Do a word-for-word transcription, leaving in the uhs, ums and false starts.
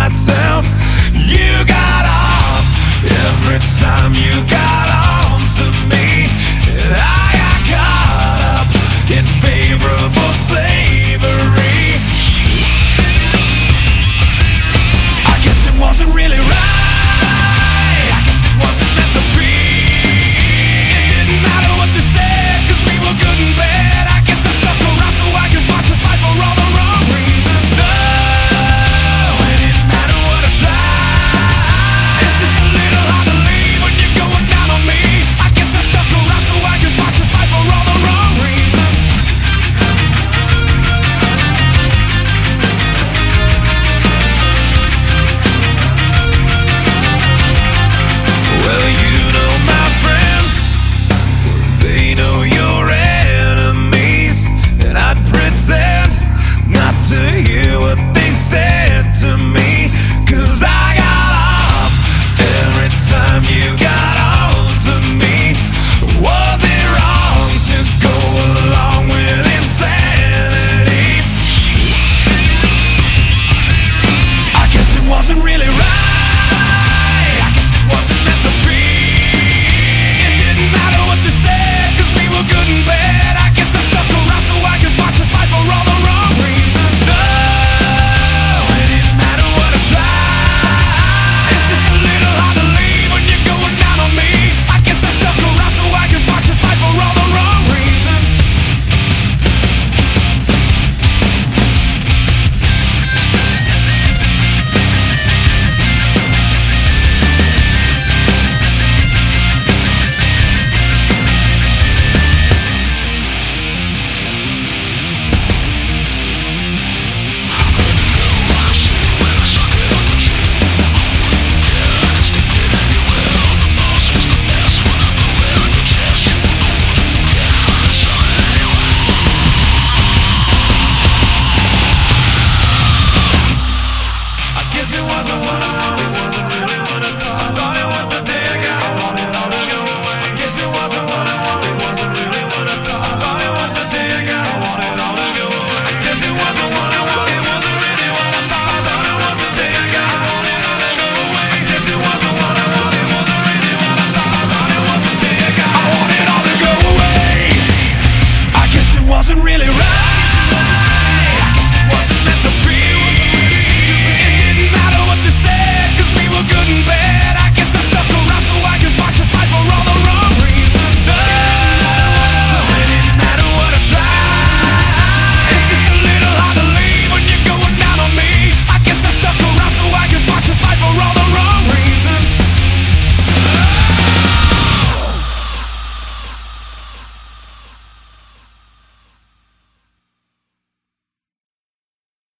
myself. You got off every time you got on to me. I got caught up in favorable slavery. I guess it wasn't really right. I guess it wasn't meant to be. It didn't matter what they said, cause we were good and bad. I guess I stuck around so I could watch us fight for all the wrong reasons. Oh, it didn't matter what I tried. It's just a little hard to leave when you're going down on me. I guess I stuck around so I could watch us fight for all the wrong reasons. Well, you know my friends, they know your enemies, and I'd pretend not to hear what they said to me, cause I got off every time you got on to me. Was it wrong to go along with insanity? I guess it wasn't really right. I guess it wasn't meant to be. It didn't matter what they said, cause we were good and bad. I guess I stuck around so I could watch us fight for all the wrong reasons. Oh, it didn't matter what I tried. It's just a little hard to leave when you're going down on me. I guess I stuck around so I could watch us fight for all the wrong reasons. I guess it wasn't what I wanted, wasn't really what I thought. I thought it was the day I got, I wanted all to go away. I guess it wasn't what I wanted, wasn't really what I thought. I thought it was the day I got, I wanted all to go away. I guess it wasn't what I wanted, wasn't really what I thought. I thought it was the day I got, I wanted all to go away. I guess it wasn't what I wanted, wasn't really what I thought. I thought it was the day I got, I wanted all to go away. I guess it wasn't really right.